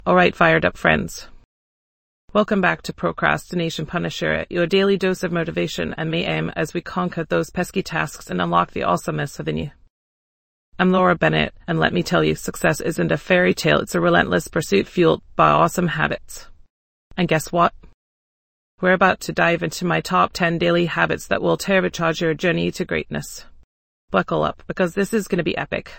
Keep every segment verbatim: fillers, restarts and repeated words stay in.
Alright, fired up friends. Welcome back to Procrastination Punisher, your daily dose of motivation and mayhem as we conquer those pesky tasks and unlock the awesomeness within you. I'm Laura Bennett, and let me tell you, success isn't a fairy tale, it's a relentless pursuit fueled by awesome habits. And guess what? We're about to dive into my top ten daily habits that will turbocharge your journey to greatness. Buckle up, because this is going to be epic.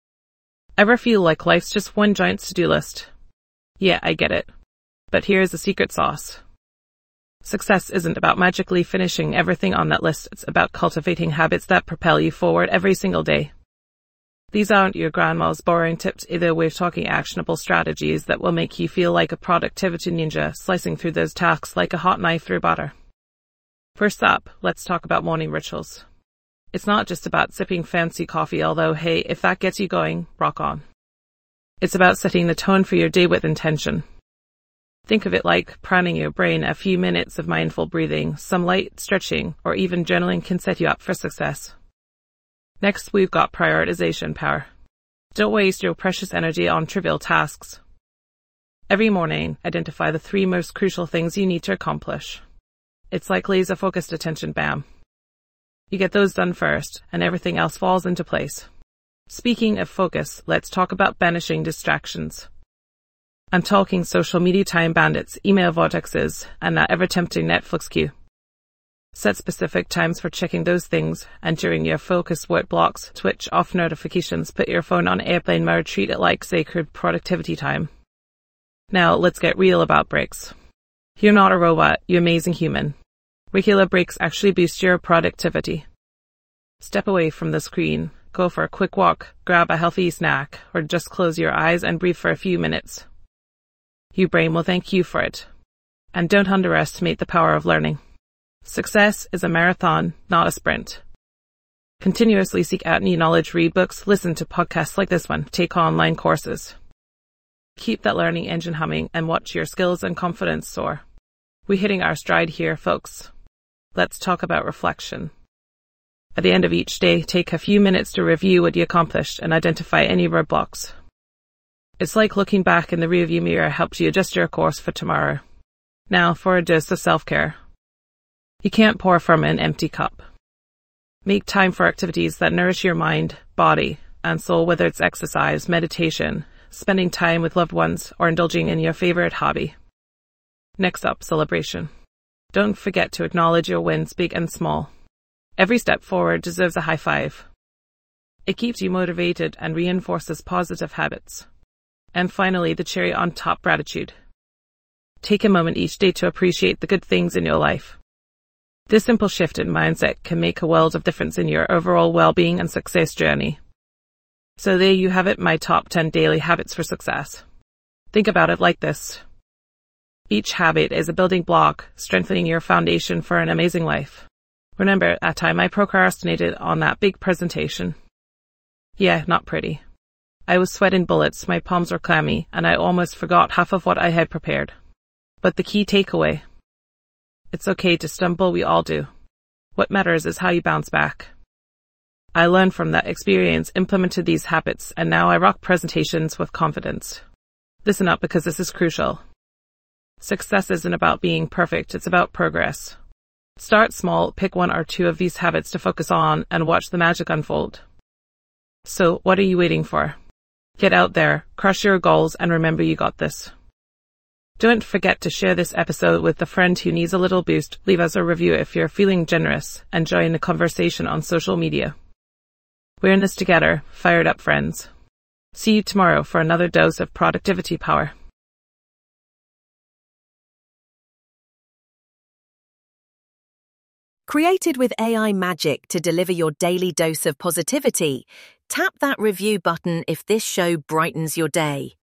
Ever feel like life's just one giant to-do list? Yeah, I get it. But here's the secret sauce. Success isn't about magically finishing everything on that list, it's about cultivating habits that propel you forward every single day. These aren't your grandma's boring tips either, we're talking actionable strategies that will make you feel like a productivity ninja, slicing through those tasks like a hot knife through butter. First up, let's talk about morning rituals. It's not just about sipping fancy coffee, although hey, if that gets you going, rock on. It's about setting the tone for your day with intention. Think of it like priming your brain. A few minutes of mindful breathing, some light stretching, or even journaling can set you up for success. Next, we've got prioritization power. Don't waste your precious energy on trivial tasks. Every morning, identify the three most crucial things you need to accomplish. It's like laser-focused attention, bam. You get those done first, and everything else falls into place. Speaking of focus, let's talk about banishing distractions. I'm talking social media time bandits, email vortexes, and that ever-tempting Netflix queue. Set specific times for checking those things, and during your focused work blocks, switch off notifications, put your phone on airplane mode, treat it like sacred productivity time. Now, let's get real about breaks. You're not a robot, you're an amazing human. Regular breaks actually boost your productivity. Step away from the screen. Go for a quick walk, grab a healthy snack, or just close your eyes and breathe for a few minutes. Your brain will thank you for it. And don't underestimate the power of learning. Success is a marathon, not a sprint. Continuously seek out new knowledge, read books, listen to podcasts like this one, take online courses. Keep that learning engine humming and watch your skills and confidence soar. We're hitting our stride here, folks. Let's talk about reflection. At the end of each day, take a few minutes to review what you accomplished and identify any roadblocks. It's like looking back in the rearview mirror helps you adjust your course for tomorrow. Now for a dose of self-care. You can't pour from an empty cup. Make time for activities that nourish your mind, body, and soul, whether it's exercise, meditation, spending time with loved ones, or indulging in your favorite hobby. Next up, celebration. Don't forget to acknowledge your wins, big and small. Every step forward deserves a high five. It keeps you motivated and reinforces positive habits. And finally, the cherry on top, gratitude. Take a moment each day to appreciate the good things in your life. This simple shift in mindset can make a world of difference in your overall well-being and success journey. So there you have it, my top ten daily habits for success. Think about it like this. Each habit is a building block, strengthening your foundation for an amazing life. Remember, at time I procrastinated on that big presentation. Yeah, not pretty. I was sweating bullets, my palms were clammy, and I almost forgot half of what I had prepared. But the key takeaway. It's okay to stumble, we all do. What matters is how you bounce back. I learned from that experience, implemented these habits, and now I rock presentations with confidence. Listen up, because this is crucial. Success isn't about being perfect, it's about progress. Start small, pick one or two of these habits to focus on, and watch the magic unfold. So, what are you waiting for? Get out there, crush your goals, and remember you got this. Don't forget to share this episode with a friend who needs a little boost. Leave us a review if you're feeling generous, and join the conversation on social media. We're in this together, fired up friends. See you tomorrow for another dose of productivity power. Created with A I magic to deliver your daily dose of positivity, tap that review button if this show brightens your day.